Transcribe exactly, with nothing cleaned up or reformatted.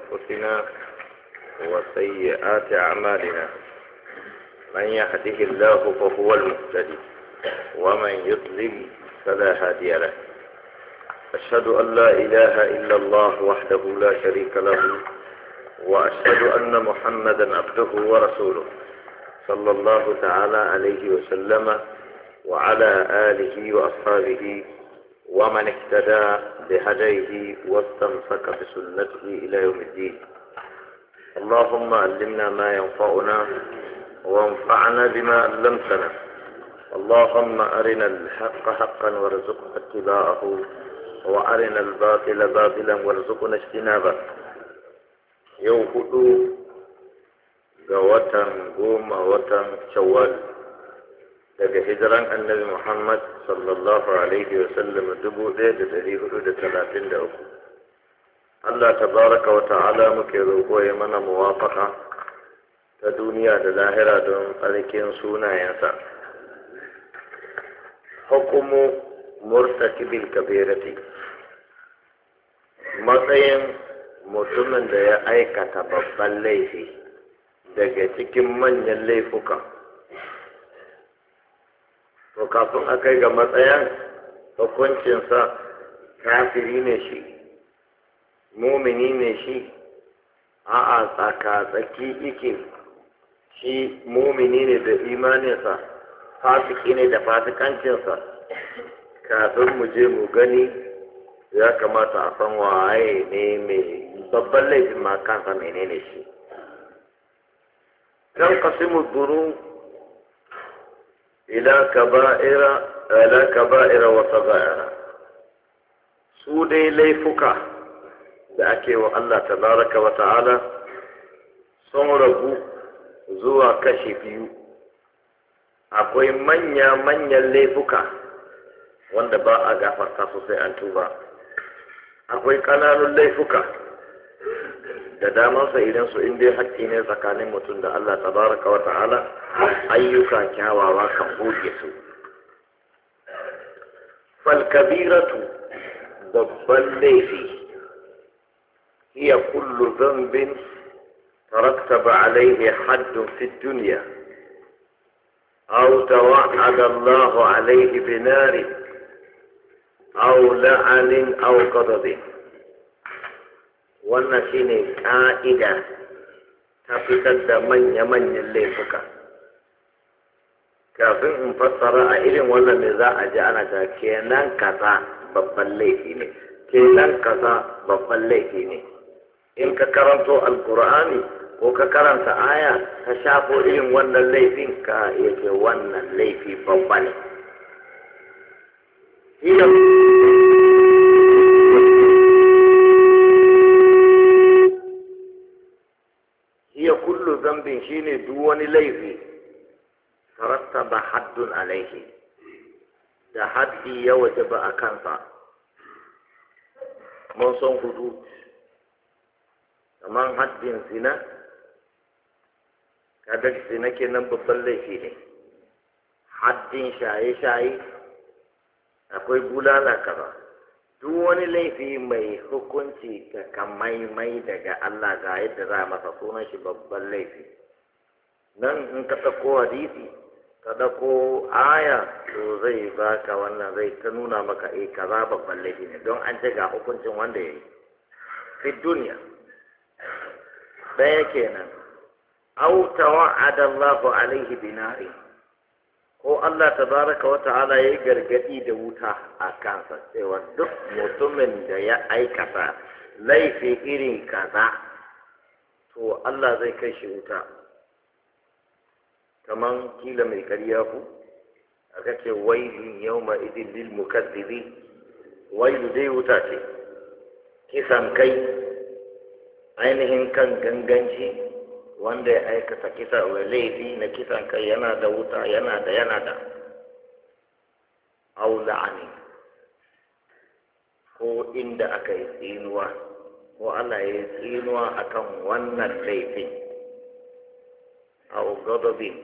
أنفسنا وسيئات أعمالنا. من يهده الله فهو المهتدي ومن يضلل فلا هادي له. أشهد أن لا إله إلا الله وحده لا شريك له، وأشهد أن محمدا عبده ورسوله صلى الله تعالى عليه وسلم وعلى آله وأصحابه ومن اهتدى بهديه واستمسك بسنته إلى يوم الدين. اللهم علمنا ما ينفعنا وانفعنا بما علمتنا. اللهم أرنا الحق حقا وارزقنا اتباعه وأرنا الباطل باطلا وارزقنا اجتنابه. yau hudu ga watan goma watan shawwal daga hijiran annabi Muhammad sallallahu alaihi wa sallam dubu ɗaya da dari hudu da talatin da uku. Allah tabaraka wa ta'ala muke roƙo ya mana muwafaka ta duniya da lahira don tsarkin sunayensa. Hukumu murtakibil kabirati, matsayin mutumin da ya aikata babban laifi daga cikin manyan laifuka. To kafin a kai ga matsayin hukuncinsa, kafiri ne shi, mumini ne shi, a'a tsaka-tsaki ike shi, mumini ne da imaninsa, fasiki ne da fasikancinsa. Kafin mu je mu gani, ya kamata a san waye ne mai babban laifin ma kansa menene shi. kan qasimu dhunub ila kaba'ira ila kaba'ira wa sagha'ira, su dai laifuka da ake wa Allah tabaraka wa ta'ala sun ragu zuwa kashi biyu. Akwai manya manyan laifuka wanda ba a gafarta su sai an tuba. Akwai ƙananun laifuka da damansa idan su inda haƙƙi ne tsakanin mutum da Allah tabaraka wa ta'ala, ayyuka kyawawa kan goge su. Falkabiratu, babban laifi, hiya kullu zambin tarattaba alaihi haddun fi duniya aw tawa'ada Allah alaihi binari aw la'anin aw ghadabin. Wannan shine ka'ida ta fitar da manya-manyan laifuka. Kafin in fassara a irin wannan ne za a ji ana ta kenan kaza babban laifi ne, kenan kaza babban laifi ne. In ka karanto alkur'ani ko ka karanta aya ka shafo irin wannan laifin, ka yake wannan laifi babba ne. Hiya kullu zambin shine duk wani laifi tarattaba haddun alaihi, da haddi ya wajaba a kansa. Mun san hudu kamar haddin zina, kada zina kenan babban laifi ne. Haddin shaye-shaye, akwai bulala kaza. Duk wani laifi mai hukunci ka kamaimai daga Allah ga yadda za a masa, sunan shi babban laifi. Nan in ka ɗauko hadisi, ka ɗauko aya, to zai baka wannan, zai ta nuna maka eh kaza babban laifi ne, don an ce ga hukuncin wanda ya yi fi duniya. Ɗaya kenan. Au tawa'ada Allahu alaihi binari, ko Allah tabaraka wa ta'ala ya yi gargadi da wuta a kansa, cewa duk mutumin da ya aikata laifi irin kaza, to Allah zai kai shi wuta. Kaman kila mai ƙarya ku aka ce wailun yawma idin lil mukazzibi, wailu dai wuta ce. Kisan kai, ainihin kan ganganci, wanda ya aikata kisa wa laifi na kisan kai yana da wuta, yana da yana da au la'ani, ko inda aka yi tsinuwa ko Allah ya yi tsinuwa akan wannan laifin, au gadabin